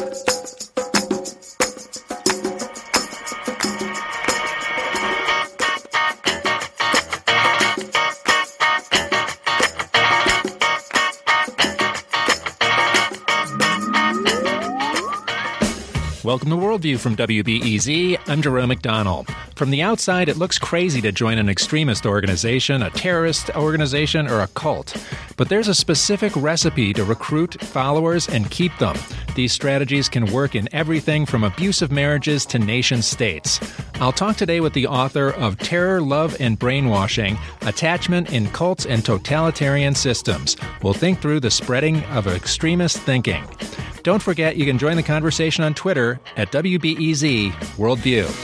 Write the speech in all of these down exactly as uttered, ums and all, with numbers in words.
Welcome to Worldview from W B E Z. I'm Jerome McDonnell. From the outside, it looks crazy to join an extremist organization, a terrorist organization, or a cult. But there's a specific recipe to recruit followers and keep them. These strategies can work in everything from abusive marriages to nation states. I'll talk today with the author of Terror, Love, and Brainwashing, Attachment in Cults and Totalitarian Systems. We'll think through the spreading of extremist thinking. Don't forget, you can join the conversation on Twitter at W B E Z Worldview.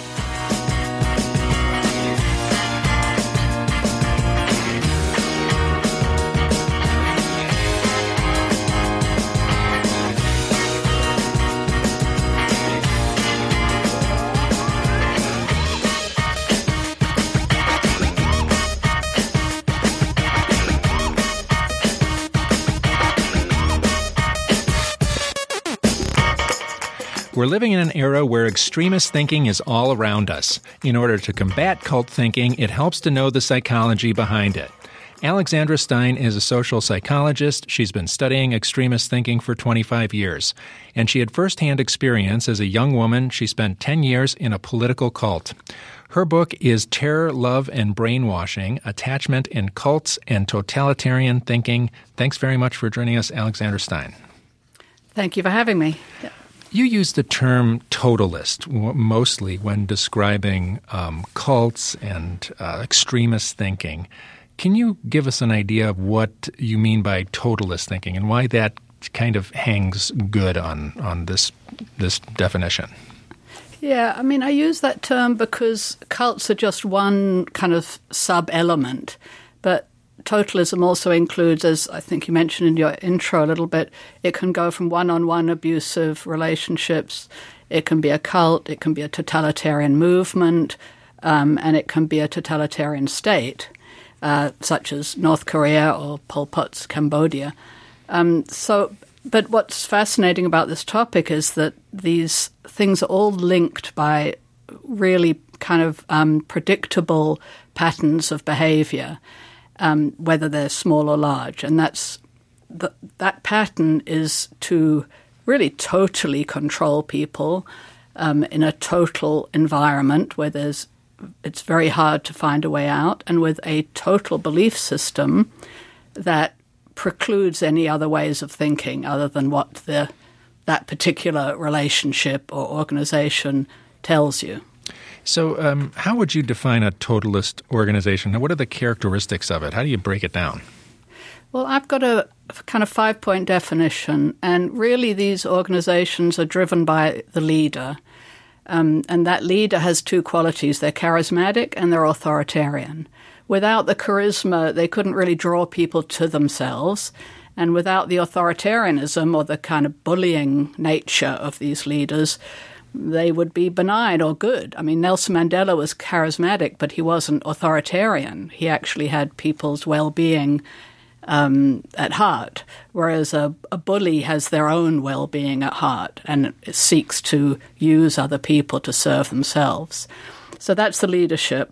We're living in an era where extremist thinking is all around us. In order to combat cult thinking, it helps to know the psychology behind it. Alexandra Stein is a social psychologist. She's been studying extremist thinking for twenty-five years. And she had firsthand experience as a young woman. She spent ten years in a political cult. Her book is Terror, Love, and Brainwashing, Attachment in Cults and Totalitarian Thinking. Thanks very much for joining us, Alexandra Stein. Thank you for having me. Yeah. You use the term totalist mostly when describing um, cults and uh, extremist thinking. Can you give us an idea of what you mean by totalist thinking and why that kind of hangs good on, on this this definition? Yeah, I mean, I use that term because cults are just one kind of sub-element, but totalism also includes, as I think you mentioned in your intro a little bit, it can go from one-on-one abusive relationships, it can be a cult, it can be a totalitarian movement, um, and it can be a totalitarian state, uh, such as North Korea or Pol Pot's Cambodia. Um, so, but what's fascinating about this topic is that these things are all linked by really kind of um, predictable patterns of behavior. Um, whether they're small or large. And that's the, that pattern is to really totally control people um, in a total environment where there's it's very hard to find a way out, and with a total belief system that precludes any other ways of thinking other than what the that particular relationship or organization tells you. So um, how would you define a totalist organization? What are the characteristics of it? How do you break it down? Well, I've got a kind of five-point definition, and really these organizations are driven by the leader. Um, and that leader has two qualities. They're charismatic and they're authoritarian. Without the charisma, they couldn't really draw people to themselves. And without the authoritarianism or the kind of bullying nature of these leaders, they would be benign or good. I mean, Nelson Mandela was charismatic, but he wasn't authoritarian. He actually had people's well-being um, at heart, whereas a, a bully has their own well-being at heart and seeks to use other people to serve themselves. So that's the leadership.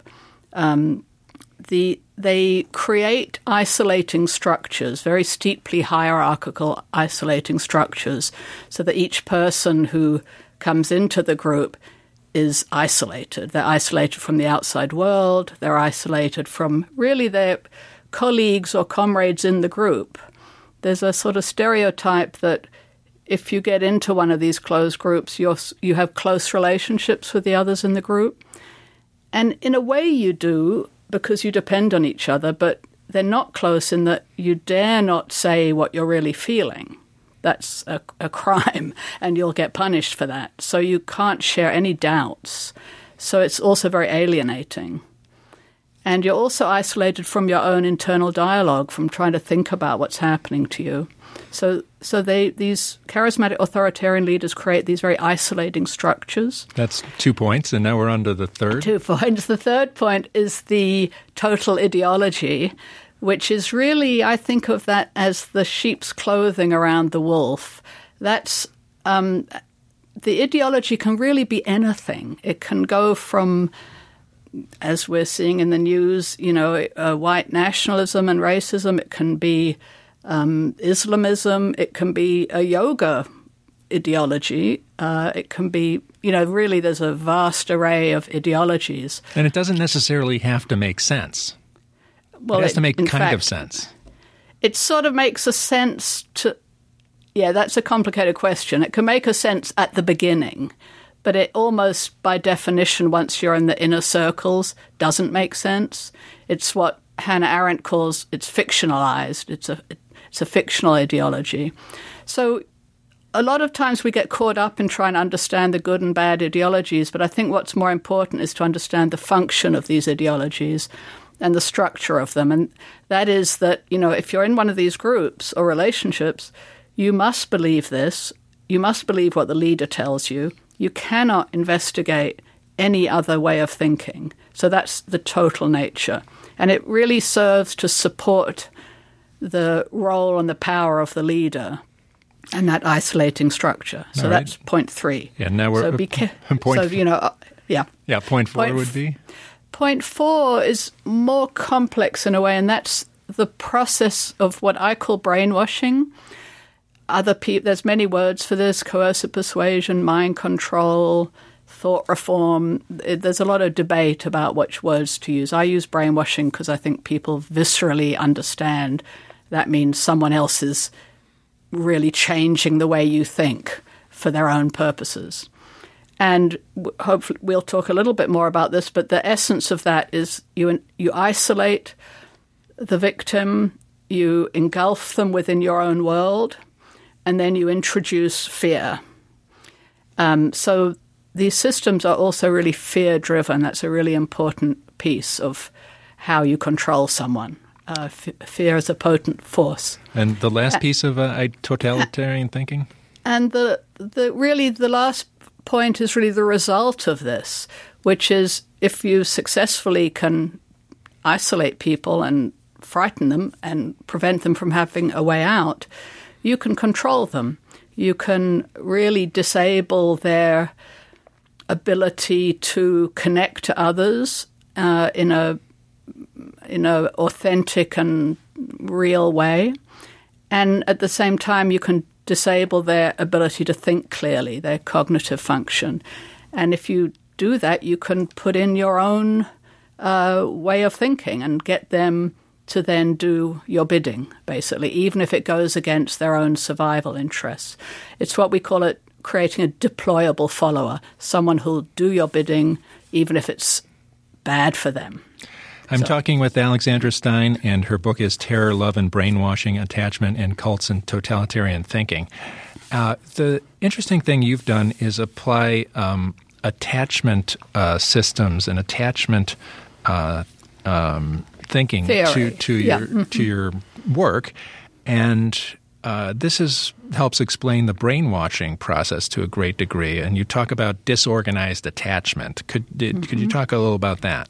Um, the they create isolating structures, very steeply hierarchical isolating structures, so that each person who comes into the group is isolated. They're isolated from the outside world. They're isolated from really their colleagues or comrades in the group. There's a sort of stereotype that if you get into one of these closed groups, you're, you have close relationships with the others in the group. And in a way you do, because you depend on each other, but they're not close in that you dare not say what you're really feeling. That's a, a crime, and you'll get punished for that. So you can't share any doubts. So it's also very alienating. And you're also isolated from your own internal dialogue, from trying to think about what's happening to you. So so they these charismatic authoritarian leaders create these very isolating structures. That's two points, and now we're on to the third. Two points. The third point is the total ideology, which is really, I think of that as the sheep's clothing around the wolf. That's um, the ideology can really be anything. It can go from, as we're seeing in the news, you know, uh, white nationalism and racism. It can be um, Islamism. It can be a yoga ideology. Uh, it can be, you know, really there's a vast array of ideologies. And it doesn't necessarily have to make sense. Well, it has it, to make kind fact, of sense. It sort of makes a sense to, yeah, that's a complicated question. It can make a sense at the beginning, but it almost, by definition, once you're in the inner circles, doesn't make sense. It's what Hannah Arendt calls, it's fictionalized. It's a, it's a fictional ideology. So a lot of times we get caught up in trying to understand the good and bad ideologies, but I think what's more important is to understand the function of these ideologies and the structure of them. And that is that, you know, if you're in one of these groups or relationships, you must believe this. You must believe what the leader tells you. You cannot investigate any other way of thinking. So that's the total nature. And it really serves to support the role and the power of the leader and that isolating structure. So All right. that's point three. Yeah, now we're so be ca- point. So, you know, uh, yeah. Yeah, point four Point would f- be? Point four is more complex in a way, and that's the process of what I call brainwashing. Other people, there's many words for this: coercive persuasion, mind control, thought reform. There's a lot of debate about which words to use. I use brainwashing because I think people viscerally understand that means someone else is really changing the way you think for their own purposes. And hopefully we'll talk a little bit more about this, but the essence of that is you you isolate the victim, you engulf them within your own world, and then you introduce fear. Um, so these systems are also really fear-driven. That's a really important piece of how you control someone. Uh, f- fear is a potent force. And the last piece of uh, totalitarian thinking? And the the really the last point is really the result of this, which is if you successfully can isolate people and frighten them and prevent them from having a way out, you can control them. You can really disable their ability to connect to others uh, in a in a authentic and real way. And at the same time, you can disable their ability to think clearly, their cognitive function. And if you do that, you can put in your own uh, way of thinking and get them to then do your bidding, basically, even if it goes against their own survival interests. It's what we call it creating a deployable follower, someone who'll do your bidding even if it's bad for them. I'm So- talking with Alexandra Stein, and her book is Terror, Love, and Brainwashing, Attachment in Cults and Totalitarian Thinking. Uh, the interesting thing you've done is apply um, attachment uh, systems and attachment uh, um, thinking Theory. to, to, Yeah. your, Mm-hmm. to your work. And uh, this is helps explain the brainwashing process to a great degree. And you talk about disorganized attachment. Could, did, Mm-hmm. could you talk a little about that?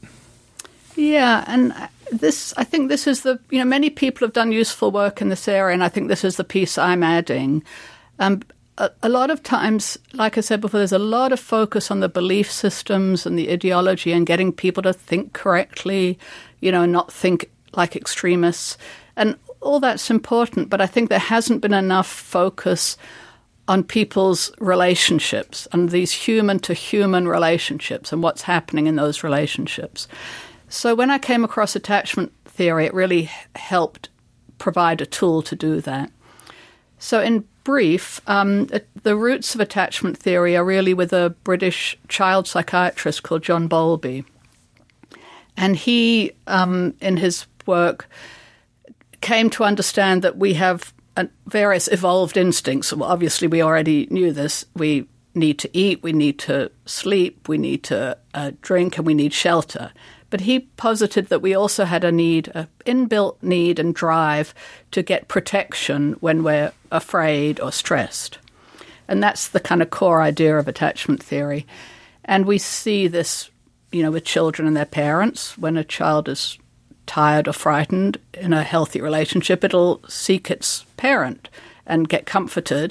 Yeah, and this, I think this is the, you know, many people have done useful work in this area, and I think this is the piece I'm adding. Um, a, a lot of times, like I said before, there's a lot of focus on the belief systems and the ideology and getting people to think correctly, you know, not think like extremists. And all that's important, but I think there hasn't been enough focus on people's relationships and these human-to-human relationships and what's happening in those relationships. So when I came across attachment theory, it really helped provide a tool to do that. So in brief, um, the roots of attachment theory are really with a British child psychiatrist called John Bowlby. And he, um, in his work, came to understand that we have uh, various evolved instincts. Well, obviously, we already knew this. We need to eat, we need to sleep, we need to uh, drink, and we need shelter. But he posited that we also had a need, an inbuilt need and drive to get protection when we're afraid or stressed. And that's the kind of core idea of attachment theory. And we see this, you know, with children and their parents. When a child is tired or frightened in a healthy relationship, it'll seek its parent and get comforted.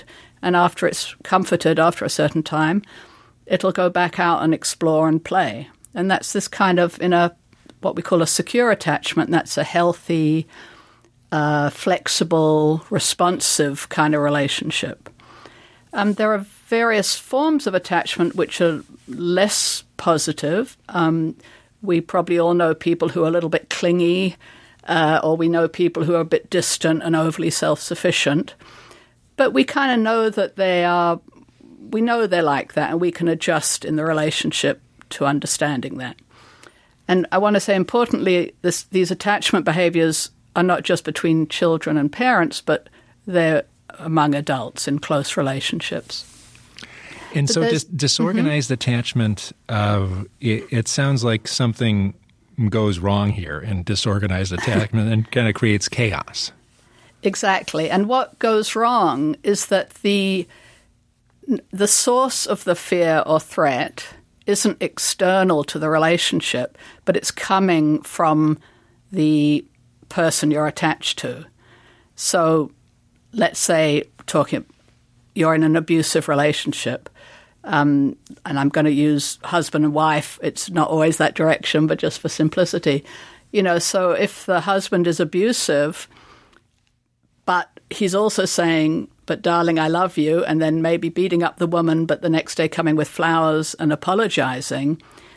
And after it's comforted, after a certain time, it'll go back out and explore and play. And that's this kind of, in a what we call a secure attachment, that's a healthy, uh, flexible, responsive kind of relationship. Um, there are various forms of attachment which are less positive. Um, we probably all know people who are a little bit clingy, uh, or we know people who are a bit distant and overly self-sufficient. But we kind of know that they are, we know they're like that, and we can adjust in the relationship to understanding that. And I want to say, importantly, this, these attachment behaviors are not just between children and parents, but they're among adults in close relationships. And but so dis- disorganized mm-hmm. attachment, uh, it, it sounds like something goes wrong here in disorganized attachment and kind of creates chaos. Exactly. And what goes wrong is that the the source of the fear or threat isn't external to the relationship, but it's coming from the person you're attached to. So let's say talking, you're in an abusive relationship, um, and I'm going to use husband and wife. It's not always that direction, but just for simplicity. You know, so if the husband is abusive, but he's also saying, but darling, I love you, and then maybe beating up the woman, but the next day coming with flowers and apologizing,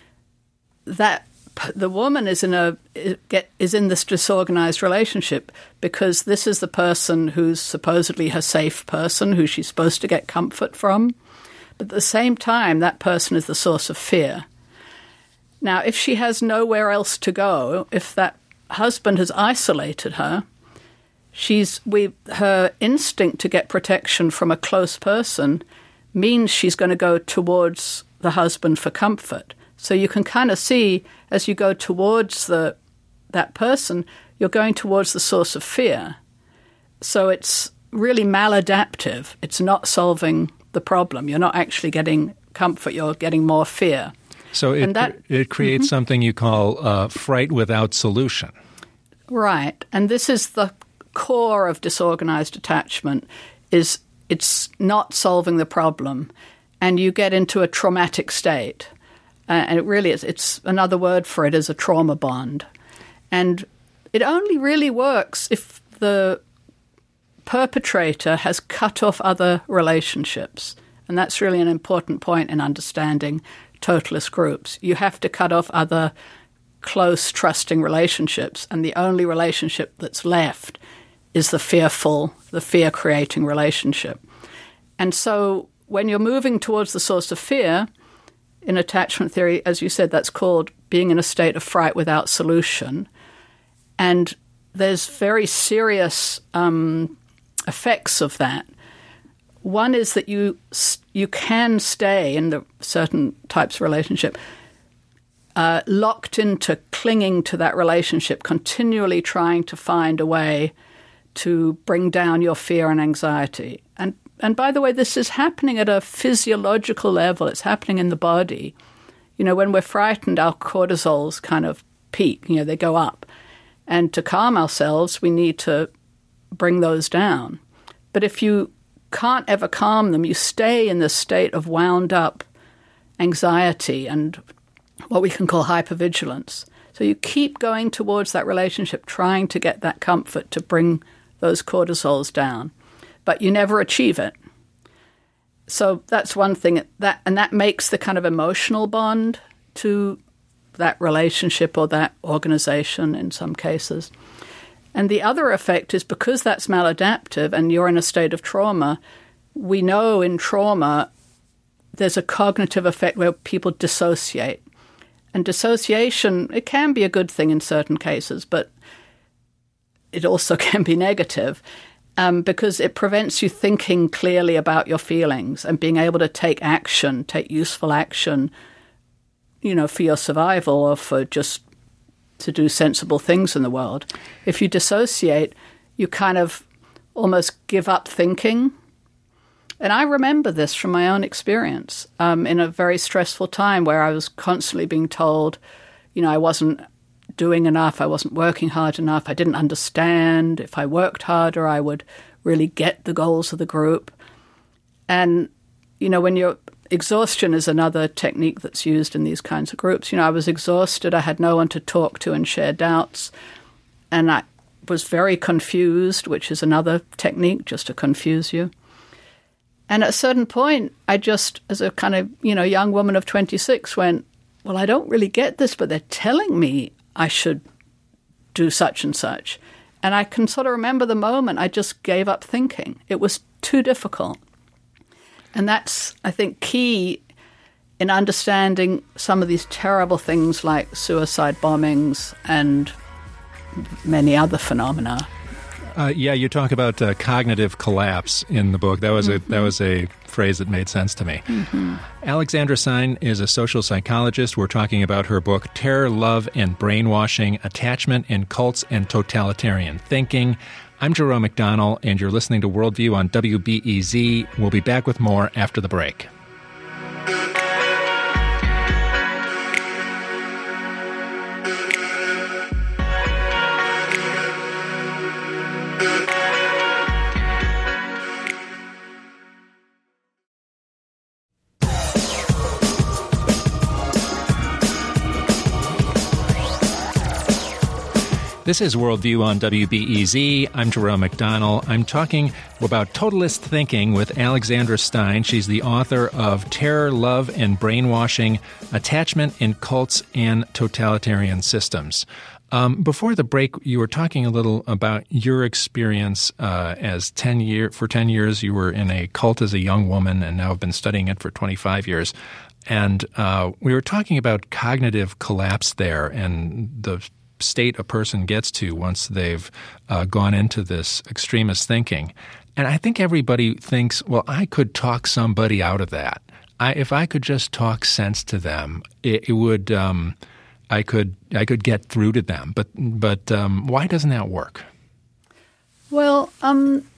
that the woman is in a get is in this disorganized relationship because this is the person who's supposedly her safe person, who she's supposed to get comfort from. But at the same time, that person is the source of fear. Now, if she has nowhere else to go, if that husband has isolated her, she's we her instinct to get protection from a close person means she's going to go towards the husband for comfort. So you can kind of see as you go towards the that person, you're going towards the source of fear. So it's really maladaptive. It's not solving the problem. You're not actually getting comfort. You're getting more fear. So it, that, it creates mm-hmm. something you call uh, fright without solution. Right. And this is the core of disorganized attachment, is it's not solving the problem. And you get into a traumatic state. Uh, and it really is. It's another word for it is a trauma bond. And it only really works if the perpetrator has cut off other relationships. And that's really an important point in understanding totalist groups. You have to cut off other close, trusting relationships. And the only relationship that's left is the fearful, the fear-creating relationship. And so when you're moving towards the source of fear, in attachment theory, as you said, that's called being in a state of fright without solution. And there's very serious um, effects of that. One is that you you can stay in the certain types of relationship uh, locked into clinging to that relationship, continually trying to find a way to bring down your fear and anxiety. And And by the way, this is happening at a physiological level. It's happening in the body. You know, when we're frightened, our cortisols kind of peak, you know, they go up. And to calm ourselves, we need to bring those down. But if you can't ever calm them, you stay in this state of wound up anxiety and what we can call hypervigilance. So you keep going towards that relationship, trying to get that comfort to bring those cortisols down. But you never achieve it. So that's one thing, that, and that makes the kind of emotional bond to that relationship or that organization in some cases. And the other effect is because that's maladaptive and you're in a state of trauma, we know in trauma there's a cognitive effect where people dissociate. And dissociation, it can be a good thing in certain cases, but it also can be negative. Um, because it prevents you thinking clearly about your feelings and being able to take action, take useful action, you know, for your survival or for just to do sensible things in the world. If you dissociate, you kind of almost give up thinking. And I remember this from my own experience um, in a very stressful time where I was constantly being told, you know, I wasn't doing enough, I wasn't working hard enough, I didn't understand. If I worked harder, I would really get the goals of the group. And, you know, when you're exhaustion is another technique that's used in these kinds of groups. You know, I was exhausted. I had no one to talk to and share doubts. And I was very confused, which is another technique, just to confuse you. And at a certain point, I just, as a kind of, you know, young woman of twenty-six, went, well, I don't really get this, but they're telling me I should do such and such. And I can sort of remember the moment I just gave up thinking. It was too difficult. And that's, I think, key in understanding some of these terrible things like suicide bombings and many other phenomena. Uh, yeah, you talk about uh, cognitive collapse in the book. That was mm-hmm. a that was a phrase that made sense to me. Mm-hmm. Alexandra Stein is a social psychologist. We're talking about her book, Terror, Love, and Brainwashing, Attachment in Cults and Totalitarian Thinking. I'm Jerome McDonnell, and you're listening to Worldview on W B E Z. We'll be back with more after the break. This is Worldview on W B E Z. I'm Jerome McDonnell. I'm talking about totalist thinking with Alexandra Stein. She's the author of Terror, Love, and Brainwashing, Attachment in Cults and Totalitarian Systems. Um, before the break, you were talking a little about your experience uh, as ten year for ten years. You were in a cult as a young woman and now have been studying it for twenty-five years. And uh, we were talking about cognitive collapse there and the state a person gets to once they've uh, gone into this extremist thinking. And I think everybody thinks, well, I could talk somebody out of that. I, if I could just talk sense to them, it, it would. Um, I could. I could get through to them. But but um, why doesn't that work? Well, um,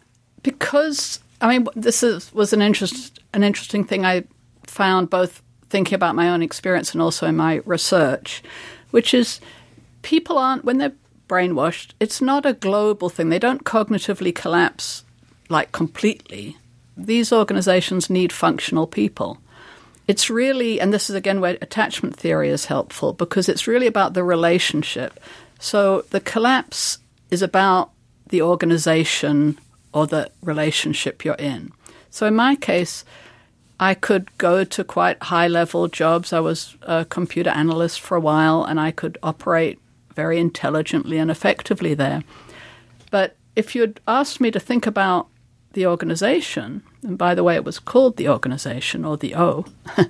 because I mean, this is, was an interest an interesting thing I found both thinking about my own experience and also in my research, which is, people aren't, when they're brainwashed, it's not a global thing. They don't cognitively collapse, like, completely. These organizations need functional people. It's really, and this is again where attachment theory is helpful, because it's really about the relationship. So the collapse is about the organization or the relationship you're in. So in my case, I could go to quite high-level jobs. I was a computer analyst for a while, and I could operate very intelligently and effectively there. But if you'd asked me to think about the organization, and by the way, it was called the organization, or the O,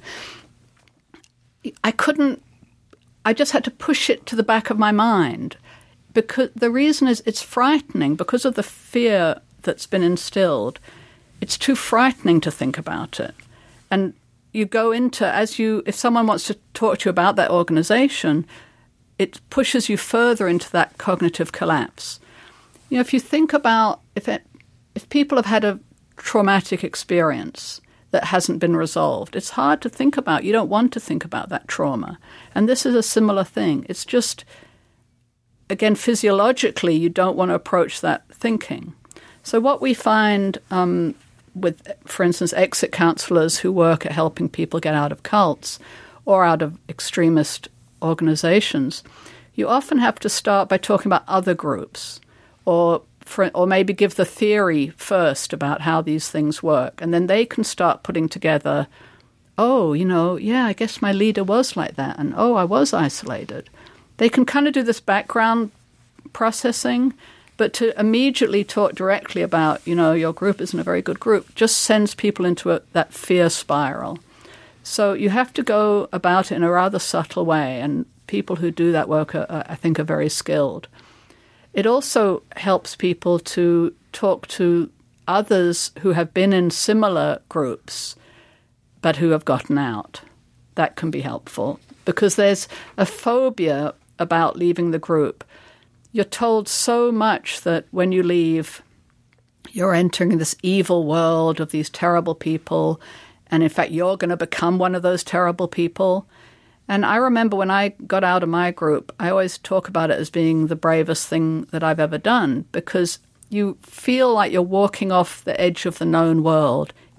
I couldn't, I just had to push it to the back of my mind. Because the reason is it's frightening. Because of the fear that's been instilled, it's too frightening to think about it. And you go into, as you, if someone wants to talk to you about that organization, it pushes you further into that cognitive collapse. You know, if you think about, if it, if people have had a traumatic experience that hasn't been resolved, it's hard to think about. You don't want to think about that trauma. And this is a similar thing. It's just, again, physiologically, you don't want to approach that thinking. So what we find um, with, for instance, exit counselors who work at helping people get out of cults or out of extremist organizations, you often have to start by talking about other groups, or for, or maybe give the theory first about how these things work, and then they can start putting together, oh, you know, yeah, I guess my leader was like that, and oh, I was isolated. They can kind of do this background processing, but to immediately talk directly about, you know, your group isn't a very good group, just sends people into a, that fear spiral. So you have to go about it in a rather subtle way, and people who do that work, are, I think, are very skilled. It also helps people to talk to others who have been in similar groups but who have gotten out. That can be helpful, because there's a phobia about leaving the group. You're told so much that when you leave, you're entering this evil world of these terrible people, and in fact, you're going to become one of those terrible people. And I remember when I got out of my group, I always talk about it as being the bravest thing that I've ever done, because you feel like you're walking off the edge of the known world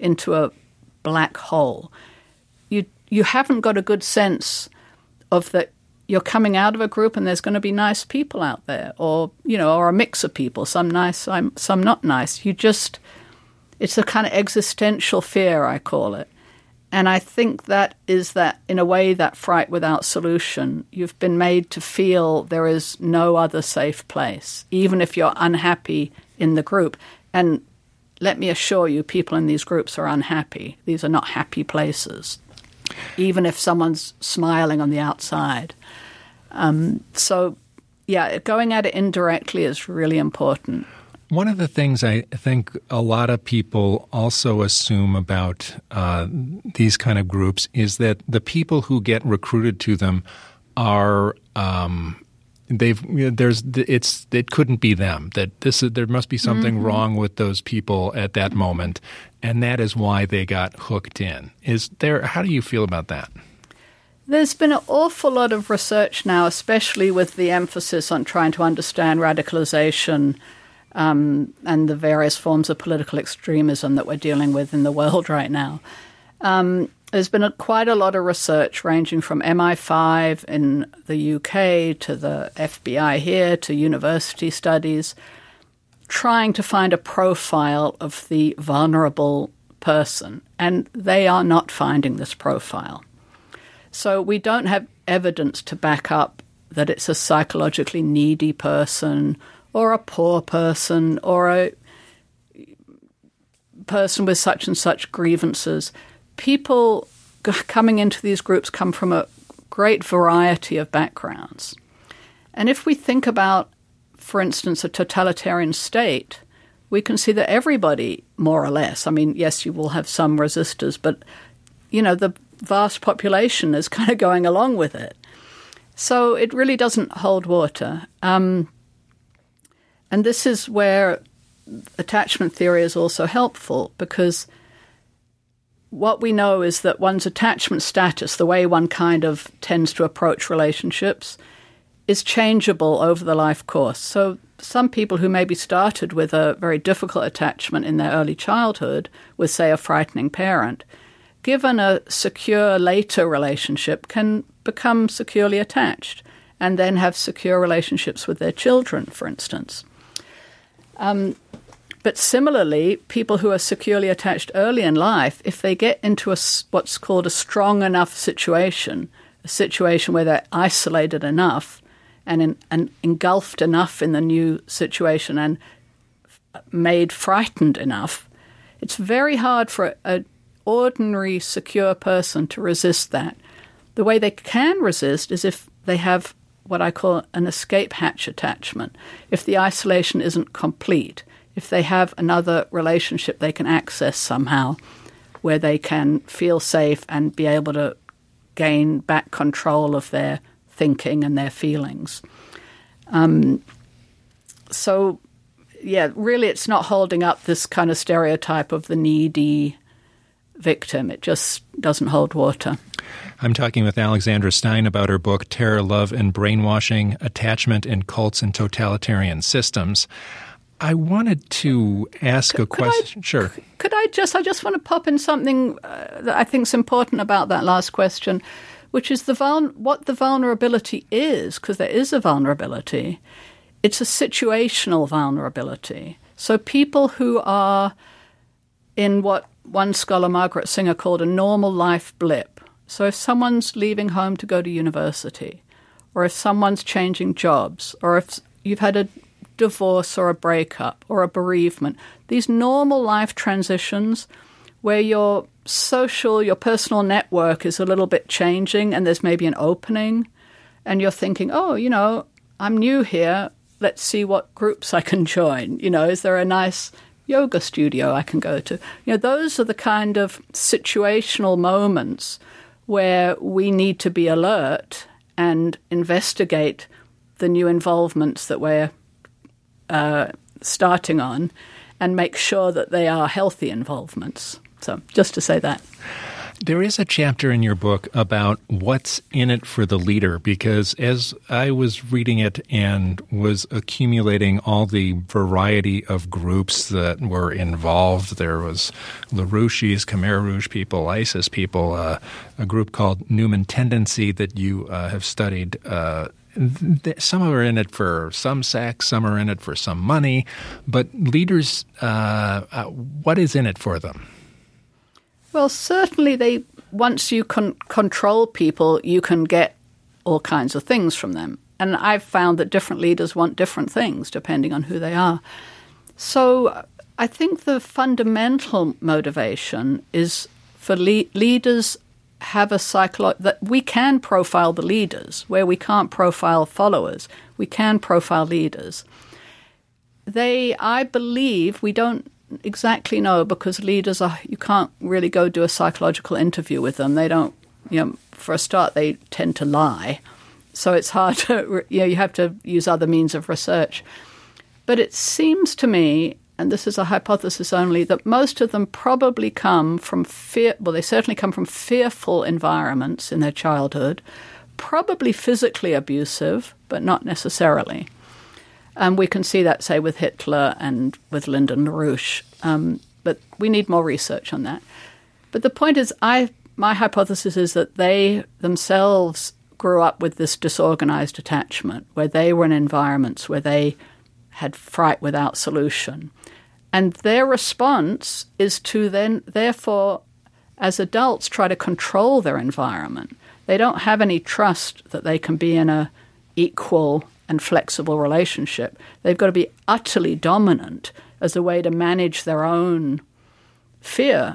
into a black hole. You you haven't got a good sense of that you're coming out of a group and there's going to be nice people out there, or, you know, or a mix of people, some nice, some, some not nice. You just, it's a kind of existential fear, I call it. And I think that is that, in a way, that fright without solution. You've been made to feel there is no other safe place, even if you're unhappy in the group. And let me assure you, people in these groups are unhappy. These are not happy places, even if someone's smiling on the outside. Um, so, yeah, going at it indirectly is really important. One of the things I think a lot of people also assume about uh, these kind of groups is that the people who get recruited to them are um, they've you know, there's it's it couldn't be them, that this is, there must be something mm-hmm. wrong with those people at that moment, and that is why they got hooked in. Is there? How do you feel about that? There's been an awful lot of research now, especially with the emphasis on trying to understand radicalization um, and the various forms of political extremism that we're dealing with in the world right now. Um, there's been a, quite a lot of research ranging from M I five in the U K to the F B I here to university studies, trying to find a profile of the vulnerable person, and they are not finding this profile. So we don't have evidence to back up that it's a psychologically needy person or a poor person or a person with such and such grievances. People g- coming into these groups come from a great variety of backgrounds. And if we think about, for instance, a totalitarian state, we can see that everybody, more or less, I mean, yes, you will have some resistors, but, you know, the vast population is kind of going along with it. So it really doesn't hold water. Um, and this is where attachment theory is also helpful, because what we know is that one's attachment status, the way one kind of tends to approach relationships, is changeable over the life course. So some people who maybe started with a very difficult attachment in their early childhood with, say, a frightening parent, given a secure later relationship, can become securely attached and then have secure relationships with their children, for instance. Um, but similarly, people who are securely attached early in life, if they get into a, what's called a strong enough situation, a situation where they're isolated enough and, in, and engulfed enough in the new situation and made frightened enough, it's very hard for an ordinary, secure person to resist that. The way they can resist is if they have what I call an escape hatch attachment. If the isolation isn't complete, if they have another relationship they can access somehow where they can feel safe and be able to gain back control of their thinking and their feelings. Um, so, yeah, really it's not holding up this kind of stereotype of the needy victim. It just doesn't hold water. I'm talking with Alexandra Stein about her book, Terror, Love, and Brainwashing, Attachment in Cults and Totalitarian Systems. I wanted to ask could, a question. I, sure. Could I just, I just want to pop in something uh, that I think is important about that last question, which is the vul- what the vulnerability is, because there is a vulnerability. It's a situational vulnerability. So people who are in what one scholar, Margaret Singer, called a normal life blip. So if someone's leaving home to go to university, or if someone's changing jobs, or if you've had a divorce or a breakup or a bereavement, these normal life transitions where your social, your personal network is a little bit changing and there's maybe an opening and you're thinking, oh, you know, I'm new here. Let's see what groups I can join. You know, is there a nice yoga studio I can go to? You know, those are the kind of situational moments where we need to be alert and investigate the new involvements that we're uh, starting on and make sure that they are healthy involvements. So just to say that. There is a chapter in your book about what's in it for the leader, because as I was reading it and was accumulating all the variety of groups that were involved, there was LaRouche's, Khmer Rouge people, ISIS people, uh, a group called Newman Tendency that you uh, have studied. Uh, some are in it for some sex, some are in it for some money, but leaders, uh, uh, what is in it for them? Well, certainly they once you can control people, you can get all kinds of things from them. And I've found that different leaders want different things depending on who they are. So I think the fundamental motivation is for le- leaders have a psycholo- that we can profile the leaders where we can't profile followers. We can profile leaders. They, I believe, we don't exactly know, because leaders are, you can't really go do a psychological interview with them. They don't, you know, for a start, they tend to lie. So it's hard to, you know, you have to use other means of research. But it seems to me, and this is a hypothesis only, that most of them probably come from fear, well, they certainly come from fearful environments in their childhood, probably physically abusive, but not necessarily. Um, we can see that, say, with Hitler and with Lyndon LaRouche, um, but we need more research on that. But the point is, I my hypothesis is that they themselves grew up with this disorganized attachment, where they were in environments where they had fright without solution. And their response is to then, therefore, as adults, try to control their environment. They don't have any trust that they can be in a equal and flexible relationship. They've got to be utterly dominant as a way to manage their own fear,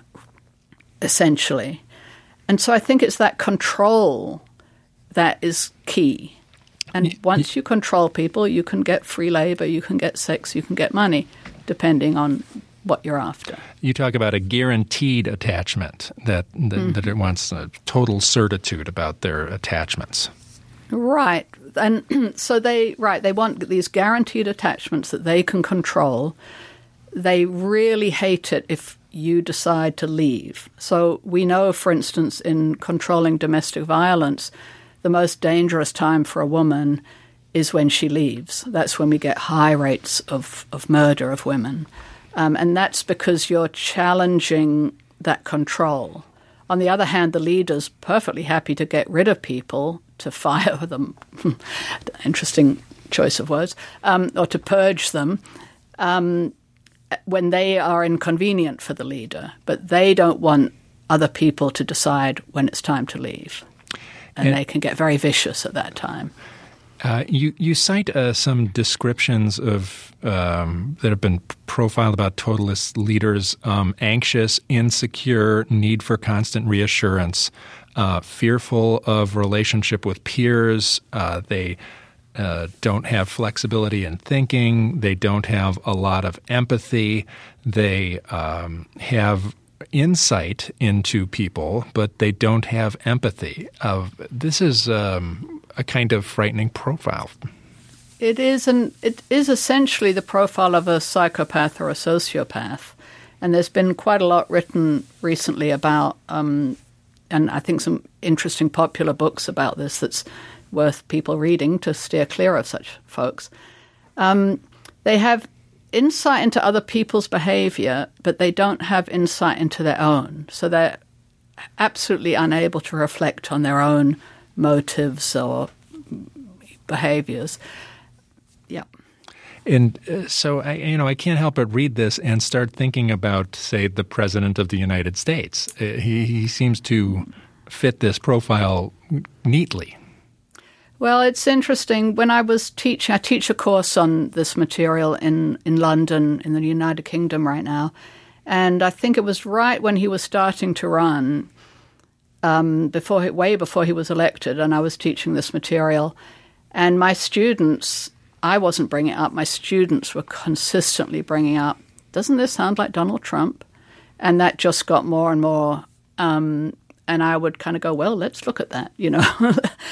essentially. And so I think it's that control that is key. And once you control people, you can get free labor, you can get sex, you can get money, depending on what you're after. You talk about a guaranteed attachment, that, that, mm-hmm. that it wants a total certitude about their attachments. Right. And so they, right, they want these guaranteed attachments that they can control. They really hate it if you decide to leave. So we know, for instance, in controlling domestic violence, the most dangerous time for a woman is when she leaves. That's when we get high rates of, of murder of women. Um, and that's because you're challenging that control. On the other hand, the leader's perfectly happy to get rid of people, to fire them, interesting choice of words, um, or to purge them um, when they are inconvenient for the leader. But they don't want other people to decide when it's time to leave. And, and they can get very vicious at that time. Uh, you, you cite uh, some descriptions of um, that have been profiled about totalist leaders: um, anxious, insecure, need for constant reassurance, uh, fearful of relationship with peers. Uh, they uh, don't have flexibility in thinking. They don't have a lot of empathy. They um, have insight into people, but they don't have empathy. Uh, this is um, a kind of frightening profile. It is, and it is essentially the profile of a psychopath or a sociopath. And there's been quite a lot written recently about, um, and I think some interesting popular books about this that's worth people reading to steer clear of such folks. Um, they have insight into other people's behavior, but they don't have insight into their own. So they're absolutely unable to reflect on their own motives or behaviors. Yeah. And uh, so, I, you know, I can't help but read this and start thinking about, say, the President of the United States. Uh, he, he seems to fit this profile neatly. Well, it's interesting. When I was teaching, I teach a course on this material in, in London, in the United Kingdom right now. And I think it was right when he was starting to run, um, before he, way before he was elected, and I was teaching this material. And my students, I wasn't bringing it up, my students were consistently bringing up, doesn't this sound like Donald Trump? And that just got more and more. Um, and I would kind of go, well, let's look at that, you know.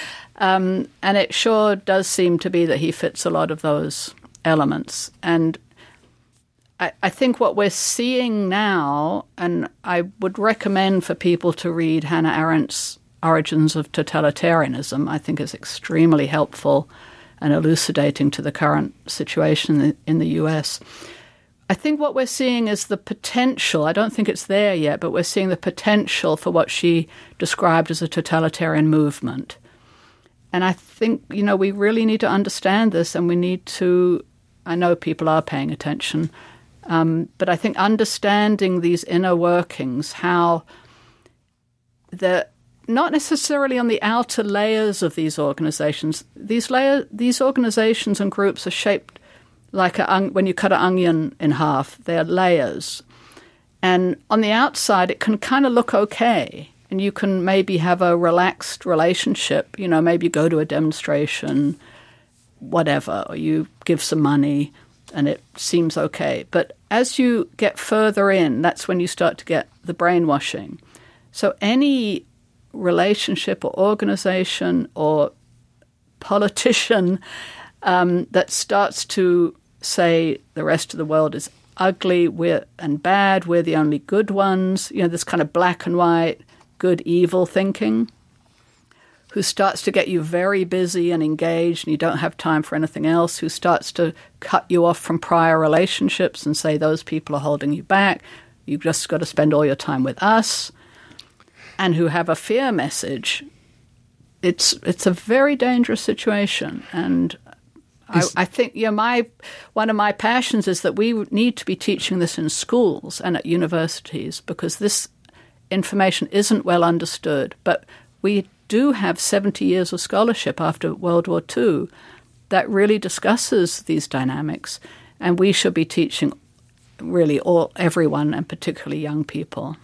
Um, and it sure does seem to be that he fits a lot of those elements. And I, I think what we're seeing now, and I would recommend for people to read Hannah Arendt's Origins of Totalitarianism, I think is extremely helpful and elucidating to the current situation in, in the U S. I think what we're seeing is the potential, I don't think it's there yet, but we're seeing the potential for what she described as a totalitarian movement. And I think, you know, we really need to understand this, and we need to, I know people are paying attention, um, but I think understanding these inner workings, how the not necessarily on the outer layers of these organizations, these layer, these organizations and groups are shaped like a, when you cut an onion in half, they're layers. And on the outside, it can kind of look okay. And you can maybe have a relaxed relationship. You know, maybe you go to a demonstration, whatever, or you give some money, and it seems okay. But as you get further in, that's when you start to get the brainwashing. So any relationship or organization or politician um, that starts to say the rest of the world is ugly we're, and bad, we're the only good ones, you know, this kind of black and white, good, evil thinking, who starts to get you very busy and engaged and you don't have time for anything else, who starts to cut you off from prior relationships and say those people are holding you back, you've just got to spend all your time with us, and who have a fear message. It's it's a very dangerous situation. And I, I think, you know, my one of my passions is that we need to be teaching this in schools and at universities, because this information isn't well understood. But we do have seventy years of scholarship after World War Two that really discusses these dynamics, and we should be teaching really all everyone, and particularly young people.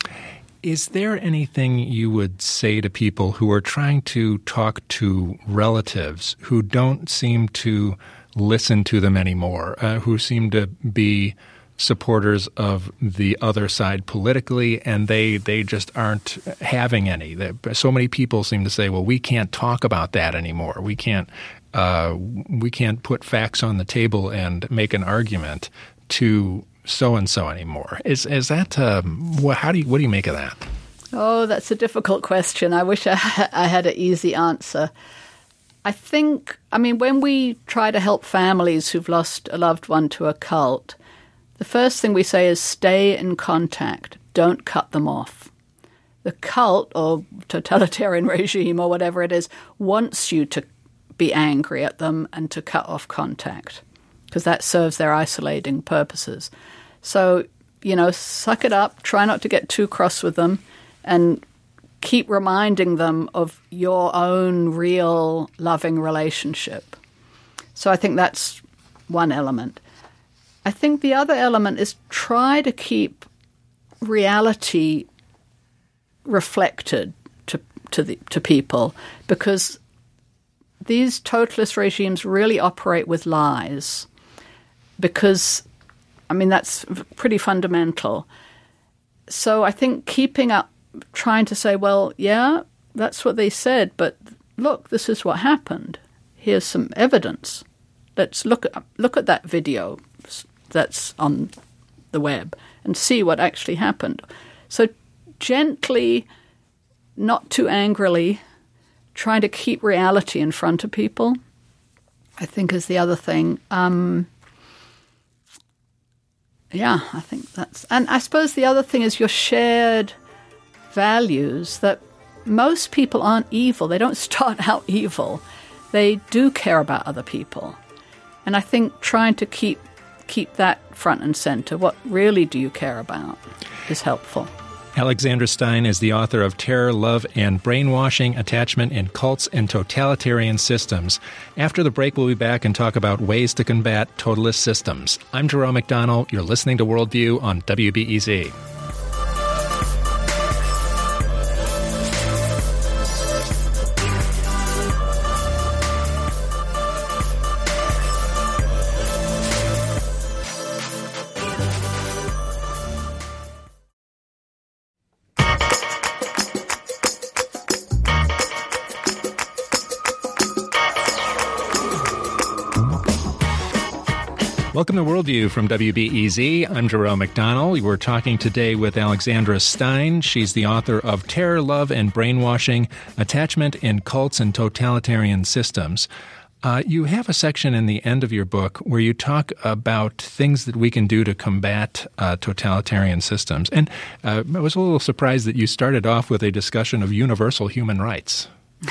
Is there anything you would say to people who are trying to talk to relatives who don't seem to listen to them anymore, uh, who seem to be supporters of the other side politically, and they, they just aren't having any? So many people seem to say, well, we can't talk about that anymore. We can't uh, we can't put facts on the table and make an argument to so-and-so anymore. Is is that, um, how do you, what do you make of that? Oh, that's a difficult question. I wish I, I had an easy answer. I think, I mean, when we try to help families who've lost a loved one to a cult, the first thing we say is stay in contact. Don't cut them off. The cult or totalitarian regime or whatever it is wants you to be angry at them and to cut off contact, because that serves their isolating purposes. So, you know, suck it up, try not to get too cross with them, and keep reminding them of your own real loving relationship. So I think that's one element. I think the other element is try to keep reality reflected to to the to people, because these totalist regimes really operate with lies. Because, I mean, that's pretty fundamental. So I think keeping up, trying to say, well, yeah, that's what they said, but look, this is what happened. Here's some evidence. Let's look at, look at that video that's on the web and see what actually happened. So gently, not too angrily, trying to keep reality in front of people, I think, is the other thing. Um Yeah, I think that's... And I suppose the other thing is your shared values, that most people aren't evil. They don't start out evil. They do care about other people. And I think trying to keep keep that front and center, what really do you care about, is helpful. Alexandra Stein is the author of Terror, Love, and Brainwashing, Attachment in Cults and Totalitarian Systems. After the break, we'll be back and talk about ways to combat totalist systems. I'm Jerome McDonnell. You're listening to Worldview on W B E Z. Welcome to Worldview from W B E Z. I'm Jerome McDonnell. We're talking today with Alexandra Stein. She's the author of Terror, Love, and Brainwashing, Attachment in Cults and Totalitarian Systems. Uh, you have a section in the end of your book where you talk about things that we can do to combat uh, totalitarian systems. And uh, I was a little surprised that you started off with a discussion of universal human rights.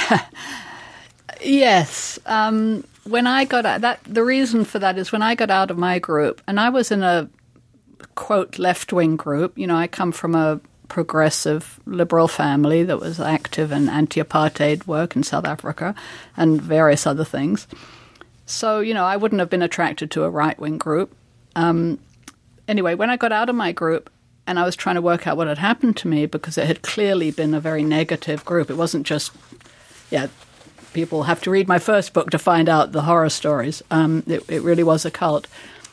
Yes. Um, when I got out, that the reason for that is when I got out of my group, and I was in a, quote, left-wing group. You know, I come from a progressive liberal family that was active in anti-apartheid work in South Africa and various other things. So, you know, I wouldn't have been attracted to a right-wing group. Um, anyway, when I got out of my group and I was trying to work out what had happened to me, because it had clearly been a very negative group. It wasn't just, yeah, people have to read my first book to find out the horror stories. Um, it, it really was a cult.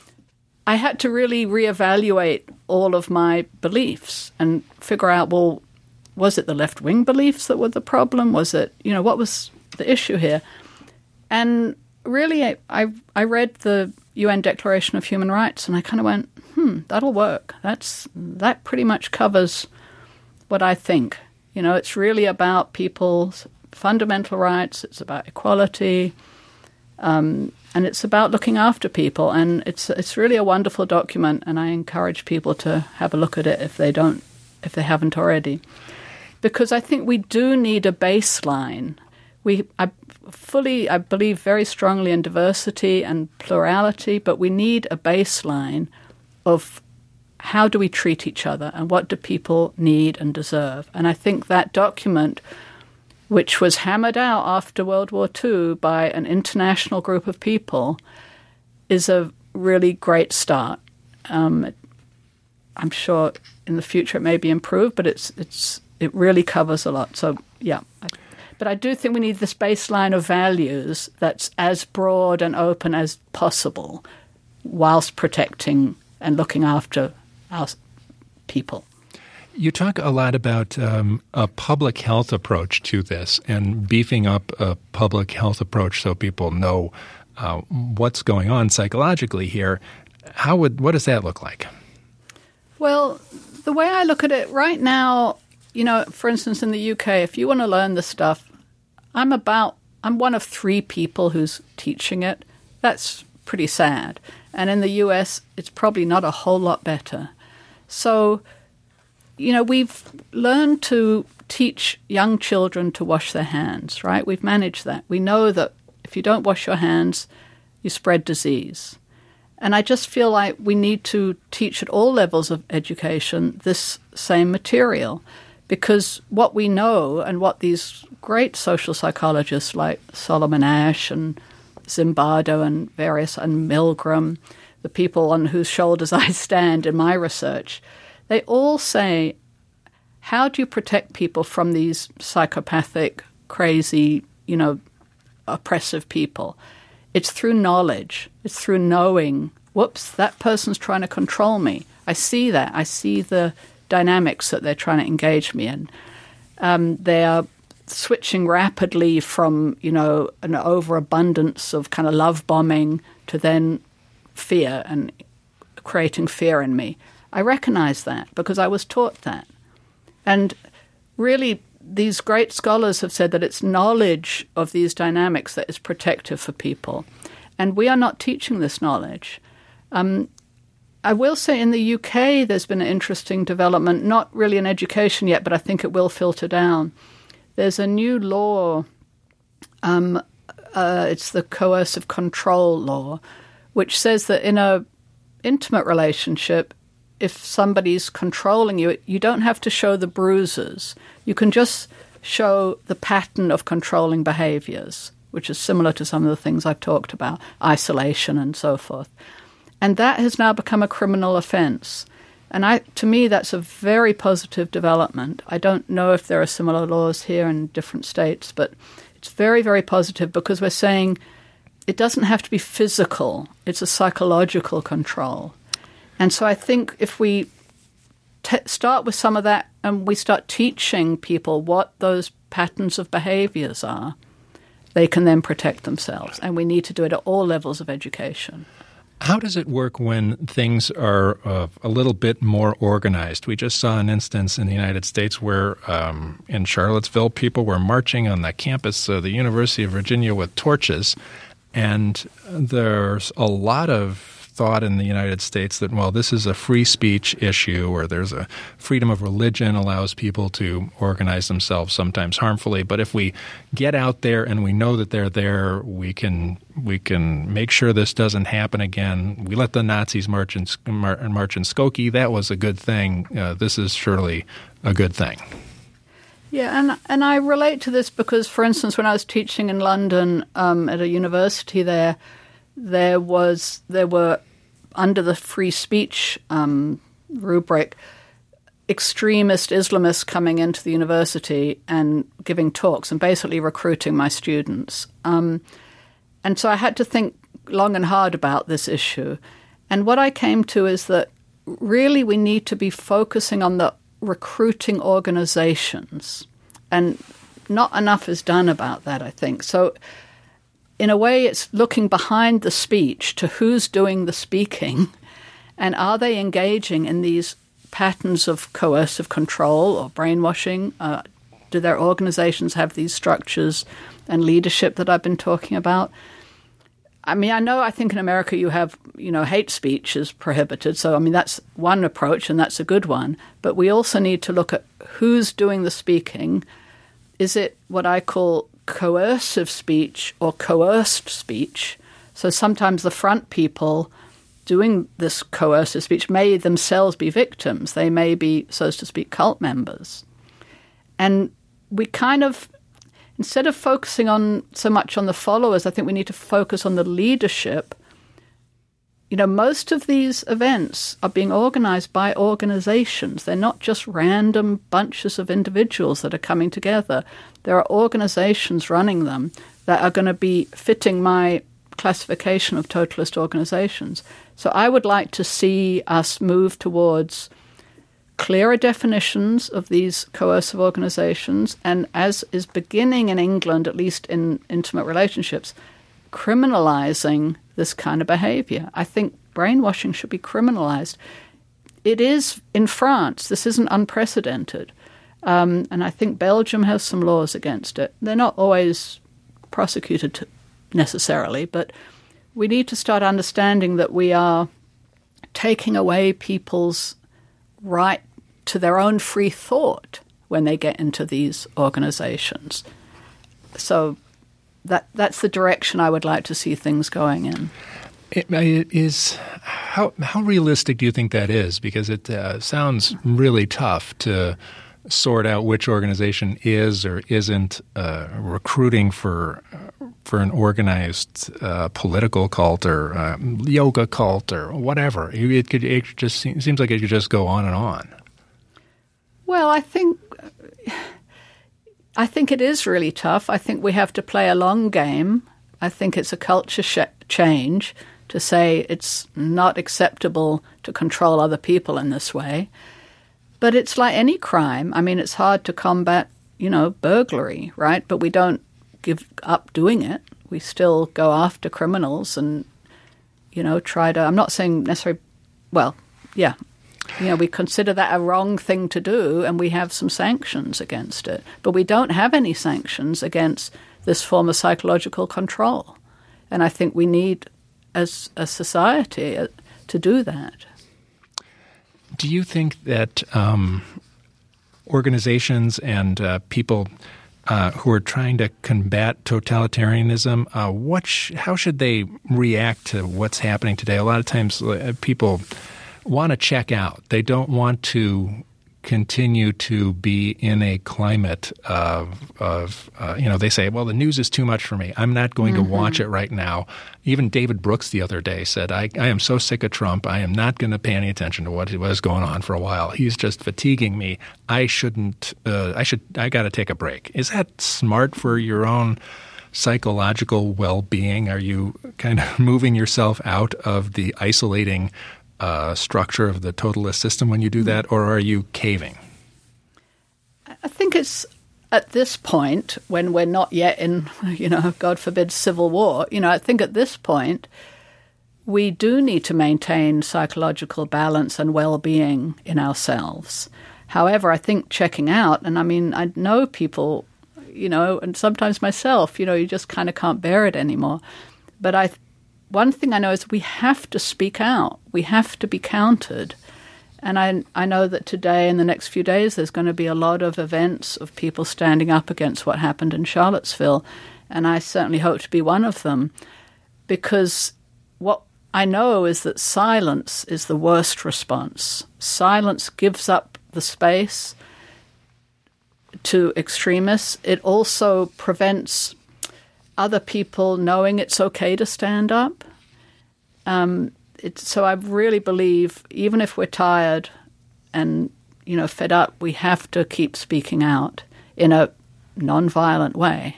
I had to really reevaluate all of my beliefs and figure out, well, was it the left-wing beliefs that were the problem? Was it, you know, what was the issue here? And really, I, I, I read the U N Declaration of Human Rights and I kind of went, hmm, that'll work. That's that pretty much covers what I think. You know, it's really about people's fundamental rights. It's about equality. Um, and it's about looking after people. And it's it's really a wonderful document, and I encourage people to have a look at it if they don't, if they haven't already. Because I think we do need a baseline. We I fully, I believe very strongly in diversity and plurality, but we need a baseline of how do we treat each other and what do people need and deserve. And I think that document, which was hammered out after World War Two by an international group of people, is a really great start. Um, I'm sure in the future it may be improved, but it's it's it really covers a lot. So, yeah. But I do think we need this baseline of values that's as broad and open as possible whilst protecting and looking after our people. You talk a lot about um, a public health approach to this and beefing up a public health approach so people know uh, what's going on psychologically here. How would what does that look like? Well, the way I look at it right now, you know, for instance, in the U K, if you want to learn this stuff, I'm about I'm one of three people who's teaching it. That's pretty sad. And in the U S, it's probably not a whole lot better. So, you know, we've learned to teach young children to wash their hands, right? We've managed that. We know that if you don't wash your hands, you spread disease. And I just feel like we need to teach at all levels of education this same material, because what we know and what these great social psychologists like Solomon Asch and Zimbardo and various, and Milgram, the people on whose shoulders I stand in my research, they all say, how do you protect people from these psychopathic, crazy, you know, oppressive people? It's through knowledge. It's through knowing, whoops, that person's trying to control me. I see that. I see the dynamics that they're trying to engage me in. Um, they are switching rapidly from, you know, an overabundance of kind of love bombing to then fear and creating fear in me. I recognize that because I was taught that. And really, these great scholars have said that it's knowledge of these dynamics that is protective for people. And we are not teaching this knowledge. Um, I will say in the U K there's been an interesting development, not really in education yet, but I think it will filter down. There's a new law, um, uh, it's the coercive control law, which says that in a intimate relationship, if somebody's controlling you, you don't have to show the bruises. You can just show the pattern of controlling behaviors, which is similar to some of the things I've talked about, isolation and so forth. And that has now become a criminal offense. And I, to me, that's a very positive development. I don't know if there are similar laws here in different states, but it's very, very positive because we're saying it doesn't have to be physical. It's a psychological control. And so I think if we t- start with some of that and we start teaching people what those patterns of behaviors are, they can then protect themselves. And we need to do it at all levels of education. How does it work when things are uh, a little bit more organized? We just saw an instance in the United States where um, in Charlottesville, people were marching on the campus of the University of Virginia with torches, and there's a lot of thought in the United States that, well, this is a free speech issue, or there's a freedom of religion allows people to organize themselves, sometimes harmfully. But if we get out there and we know that they're there, we can we can make sure this doesn't happen again. We let the Nazis march in, march in Skokie. That was a good thing. Uh, this is surely a good thing. Yeah, and and I relate to this because, for instance, when I was teaching in London um, at a university there, there was there were under the free speech um, rubric, extremist Islamists coming into the university and giving talks and basically recruiting my students. Um, and so I had to think long and hard about this issue. And what I came to is that really we need to be focusing on the recruiting organizations. And not enough is done about that, I think. So in a way, it's looking behind the speech to who's doing the speaking, and are they engaging in these patterns of coercive control or brainwashing? Uh, do their organizations have these structures and leadership that I've been talking about? I mean, I know I think in America you have, you know, hate speech is prohibited. So, I mean, that's one approach and that's a good one. But we also need to look at who's doing the speaking. Is it what I call coercive speech or coerced speech? So sometimes the front people doing this coercive speech may themselves be victims. They may be, so to speak, cult members. And we kind of, instead of focusing on so much on the followers, I think we need to focus on the leadership. You know, most of these events are being organized by organizations. They're not just random bunches of individuals that are coming together. There are organizations running them that are going to be fitting my classification of totalist organizations. So I would like to see us move towards clearer definitions of these coercive organizations, and as is beginning in England, at least in intimate relationships, criminalizing this kind of behavior. I think brainwashing should be criminalized. It is in France. This isn't unprecedented. Um, and I think Belgium has some laws against it. They're not always prosecuted necessarily, but we need to start understanding that we are taking away people's right to their own free thought when they get into these organizations. So that that's the direction I would like to see things going in. It, it is how how realistic do you think that is? Because it uh, sounds really tough to sort out which organization is or isn't uh, recruiting for uh, for an organized uh, political cult or uh, yoga cult or whatever. It could it just seems, seems like it could just go on and on. Well, I think I think it is really tough. I think we have to play a long game. I think it's a culture sh- change to say it's not acceptable to control other people in this way. But it's like any crime. I mean, it's hard to combat, you know, burglary, right? But we don't give up doing it. We still go after criminals and, you know, try to – I'm not saying necessarily – well, yeah. You know, we consider that a wrong thing to do, and we have some sanctions against it. But we don't have any sanctions against this form of psychological control. And I think we need, as a society, uh, to do that. Do you think that um, organizations and uh, people uh, who are trying to combat totalitarianism, uh, what sh- how should they react to what's happening today? A lot of times uh, people want to check out. They don't want to continue to be in a climate of, of uh, you know, they say, well, the news is too much for me. I'm not going mm-hmm. to watch it right now. Even David Brooks the other day said, I, I am so sick of Trump. I am not going to pay any attention to what was going on for a while. He's just fatiguing me. I shouldn't, uh, I should, I got to take a break. Is that smart for your own psychological well-being? Are you kind of moving yourself out of the isolating Uh, structure of the totalist system when you do that, or are you caving? I think it's at this point, when we're not yet in, you know, God forbid, civil war, you know, I think at this point we do need to maintain psychological balance and well-being in ourselves. However, I think checking out, and I mean, I know people, you know, and sometimes myself, you know, you just kind of can't bear it anymore. But I, one thing I know is we have to speak out. We have to be counted. And I, I know that today, in the next few days, there's going to be a lot of events of people standing up against what happened in Charlottesville. And I certainly hope to be one of them, because what I know is that silence is the worst response. Silence gives up the space to extremists. It also prevents other people knowing it's okay to stand up. Um, it, so I really believe, even if we're tired and, you know, fed up, we have to keep speaking out in a nonviolent way.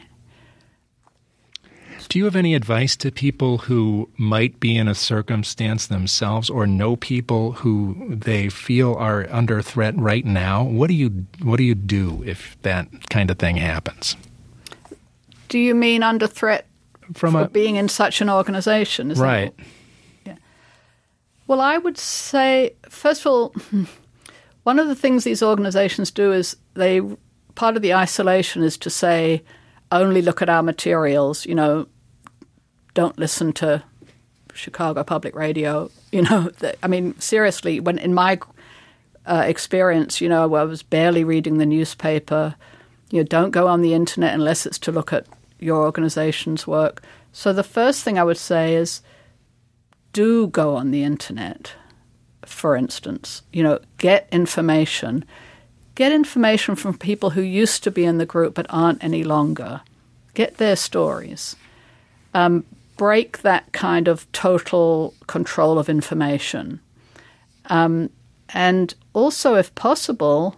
Do you have any advice to people who might be in a circumstance themselves or know people who they feel are under threat right now? What do you what do you do if that kind of thing happens? Do you mean under threat from for a, being in such an organization? Is right. That, yeah. Well, I would say, first of all, one of the things these organizations do is they, part of the isolation is to say, only look at our materials, you know, don't listen to Chicago Public Radio. You know, I mean, seriously, when in my uh, experience, you know, I was barely reading the newspaper. You know, don't go on the internet unless it's to look at your organization's work. So the first thing I would say is do go on the internet, for instance. You know, get information. Get information from people who used to be in the group but aren't any longer. Get their stories. Um, break that kind of total control of information. Um, and also, if possible,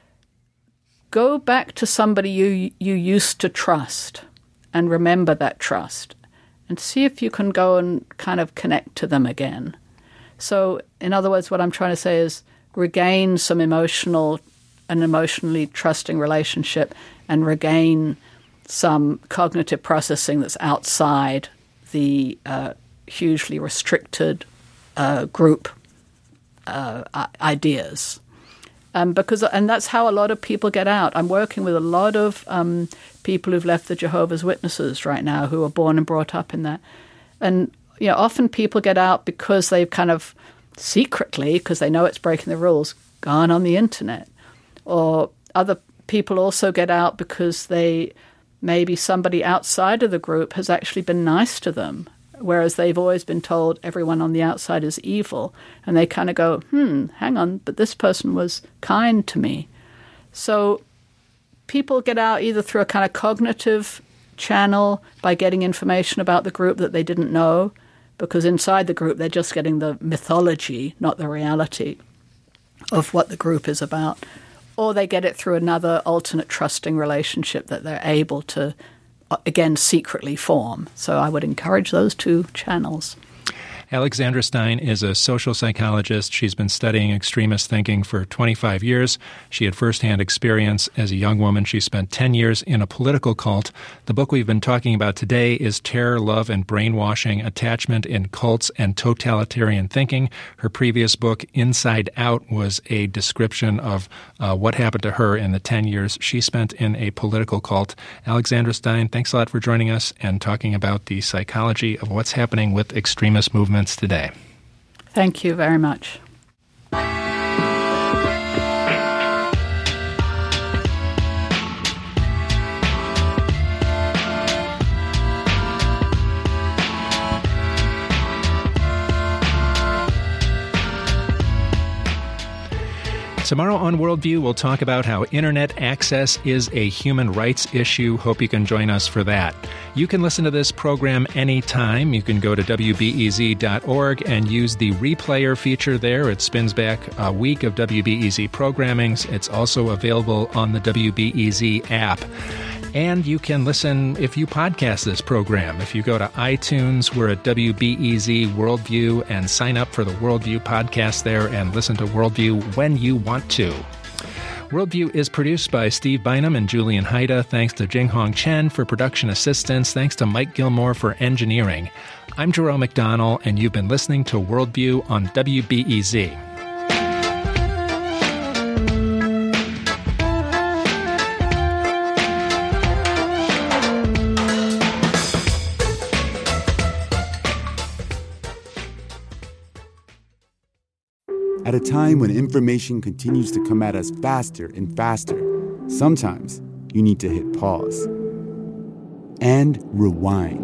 go back to somebody you you used to trust and remember that trust and see if you can go and kind of connect to them again. So, in other words, what I'm trying to say is regain some emotional an emotionally trusting relationship and regain some cognitive processing that's outside the uh, hugely restricted uh, group uh, ideas. Um, because and that's how a lot of people get out. I'm working with a lot of um, people who've left the Jehovah's Witnesses right now who are born and brought up in that. And you know, often people get out because they've kind of secretly, because they know it's breaking the rules, gone on the internet. Or other people also get out because they maybe somebody outside of the group has actually been nice to them, whereas they've always been told everyone on the outside is evil. And they kind of go, hmm, hang on, but this person was kind to me. So people get out either through a kind of cognitive channel by getting information about the group that they didn't know, because inside the group they're just getting the mythology, not the reality of what the group is about. Or they get it through another alternate trusting relationship that they're able to, again, secretly form. So I would encourage those two channels. Alexandra Stein is a social psychologist. She's been studying extremist thinking for twenty-five years. She had firsthand experience as a young woman. She spent ten years in a political cult. The book we've been talking about today is Terror, Love, and Brainwashing, Attachment in Cults and Totalitarian Thinking. Her previous book, Inside Out, was a description of uh, what happened to her in the ten years she spent in a political cult. Alexandra Stein, thanks a lot for joining us and talking about the psychology of what's happening with extremist movements today. Thank you very much. Tomorrow on Worldview, we'll talk about how internet access is a human rights issue. Hope you can join us for that. You can listen to this program anytime. You can go to W B E Z dot org and use the replayer feature there. It spins back a week of W B E Z programmings. It's also available on the W B E Z app. And you can listen if you podcast this program. If you go to iTunes, we're at W B E Z Worldview, and sign up for the Worldview podcast there and listen to Worldview when you want to. Worldview is produced by Steve Bynum and Julian Haida. Thanks to Jinghong Chen for production assistance. Thanks to Mike Gilmore for engineering. I'm Jerome McDonnell, and you've been listening to Worldview on W B E Z. At a time when information continues to come at us faster and faster, sometimes you need to hit pause and rewind.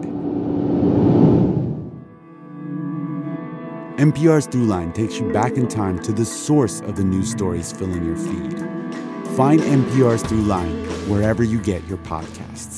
N P R's Throughline takes you back in time to the source of the news stories filling your feed. Find N P R's Throughline wherever you get your podcasts.